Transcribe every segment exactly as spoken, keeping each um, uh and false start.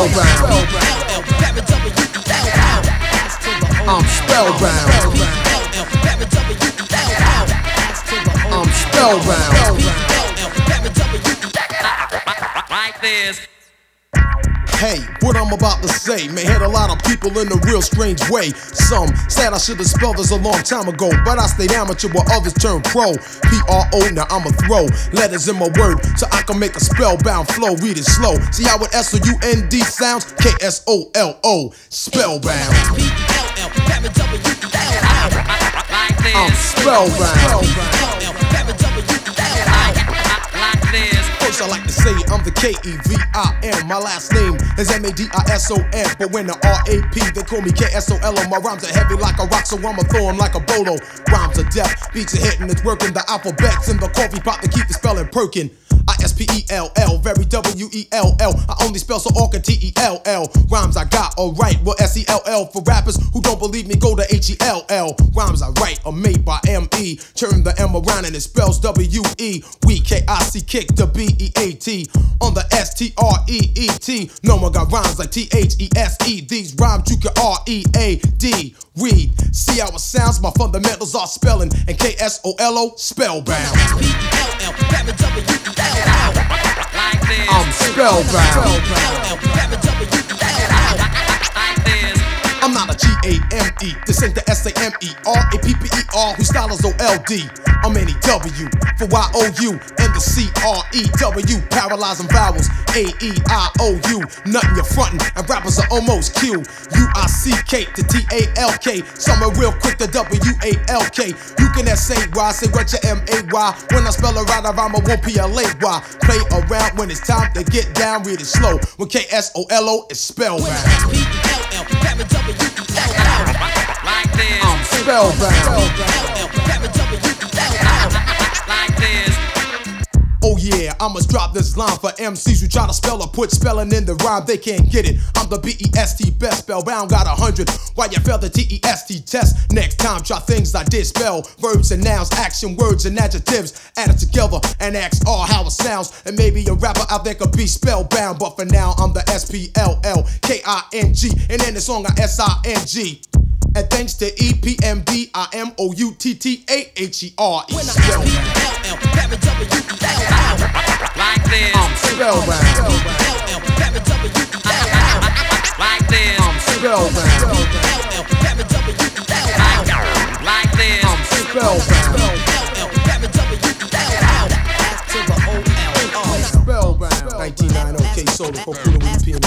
spellbound. I'm spellbound. I'm spellbound. Like this. Hey, what I'm about to say may hit a lot of people in a real strange way. Some said I should have spelled this a long time ago, but I stayed amateur while others turned pro. P R O, now I'ma throw letters in my word so I can make a spellbound flow. Read it slow. See how it S O U N D sounds? K S O L O, spellbound. I'm spellbound. First I like to say I'm the K E V I M. My last name is M A D I S O N. But when the R A P, they call me K S O L O. My rhymes are heavy like a rock, so I'ma throw 'em like a bolo. Rhymes are deaf, beats are hitting, it's working. The alphabets in the coffee pot to keep the spelling perking. I S P E L L, very W E L L. I only spell so all can T E L L. Rhymes I got alright, well S E L L. For rappers who don't believe me, go to H E L L. Rhymes I write are made by M E. Turn the M around and it spells W E. We K I C kick the B E A T. On the S T R E E T. No one got rhymes like T H E S E. These rhymes you can R E A D. Read, see how it sounds, my fundamentals are spelling. And K S O L O, spellbound. I'm spellbound. I'm not a G A M E, this ain't the S A M E R A P P E R, whose style is O L D. I'm N E W for Y O U and the C R E W, paralyzing vowels, A E I O U. Nothing you're frontin', and rappers are almost Q. U I C K to T A L K, some are real quick to W A L K. You can S A Y, say what your M A Y. When I spell it right, I rhyme, I won't P L A Y. Play around when it's time to get down, read it slow. When K S O L O is spellbound. Like this. I'm spellbound. Like this. Oh yeah, I must drop this line for M Cs who try to spell or put spelling in the rhyme, they can't get it. I'm the B E S T best, spellbound got a hundred. Why you failed the T E S T test? Next time try things I did spell. Verbs and nouns, action, words and adjectives. Add it together and ask all how it sounds. And maybe a rapper out there could be spellbound, but for now I'm the S P L L K I N G. And in the song I S I N G. And thanks to E P M D I M O U T T A H E R E. Like this. I'm spellbound. Like this. I'm spellbound. Like this. I'm spellbound. Spellbound. nineteen ninety K Soul for Puna with P M D.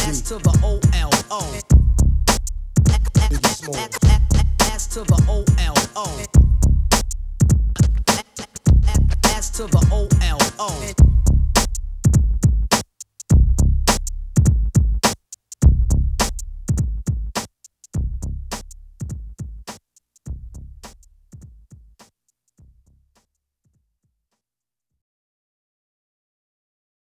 Biggie Small. S to the O L O. S to the O L O.